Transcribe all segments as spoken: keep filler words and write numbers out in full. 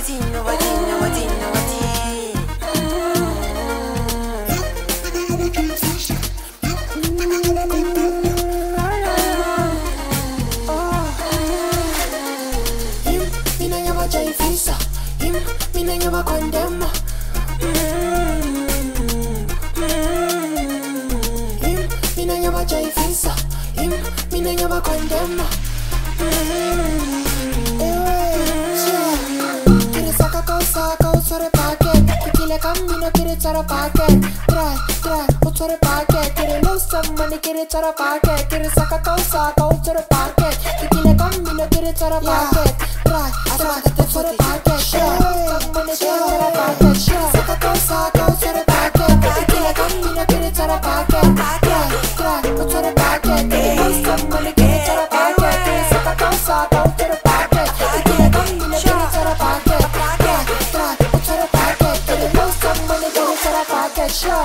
Novatin, Novatin, Novatin, Novatin. Him, me no never try visa. Him, me no never condemn. Him, me no never try visa. Him, me no never condemn. Cammino quiere echar a paquet, trae, trae, ocho de paquet, quiere luz money quiere echar a paquet, quiere saca cosa, ocho de paquet, y quiere cammino quiere echar a paquet, trae, trae, ocho de paquet, money quiere echar a paquet, saca cosa, ocho de paquet, y quiere cammino quiere echar a paquet, trae, trae, ocho de paquet, quiere luz money quiere echar a paquet, quiere saca cosa, ocho de paquet, y quiere cammino quiere echar a paquet, trae, trae, ocho de paquet, quiere luz money quiere echar a paquet, show.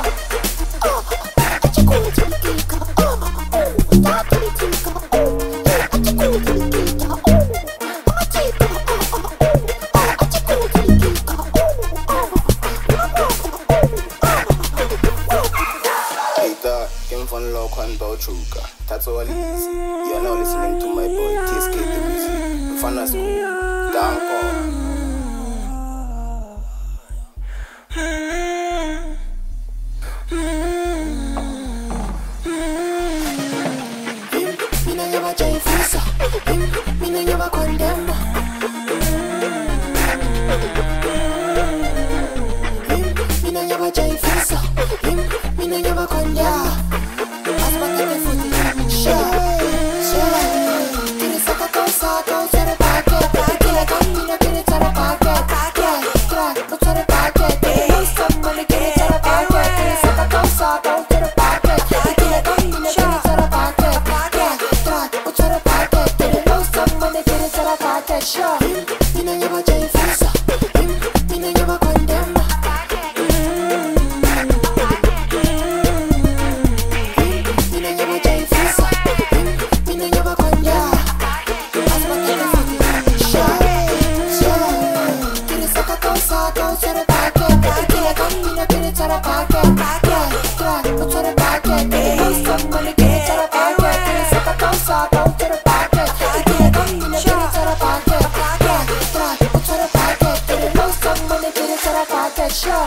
That's all it is. You're now listening to my boy T S K the music. Fana School, Danko. Him, me no never try visa. Him, me no never condemn. Him, me no never try visa. Him, me no never condemn. Sure. Me no never try visa. Him, me no never condemn. Him, me no never try visa. Him, me no never condemn. As my nigga fifty, sure, sure. Quiere sacar cosa, ocho de paquet. Quiere cammino, quiere echar a paquet. Trae, trae, ocho de paquet. Quiere gusto, money, quiere echar a paquet. Quiere sacar cosa, ocho de paquet. Quiere cammino, quiere echar a paquet. Sure.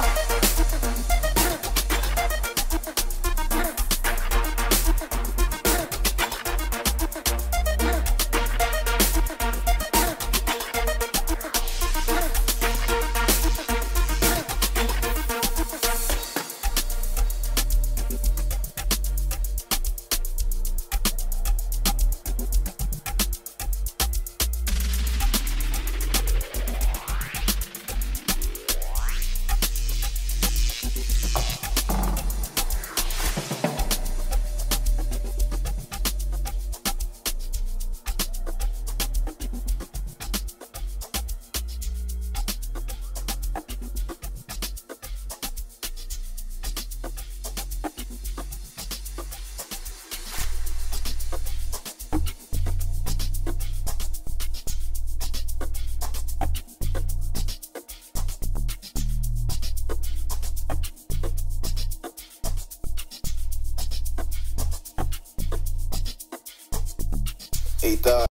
Eita.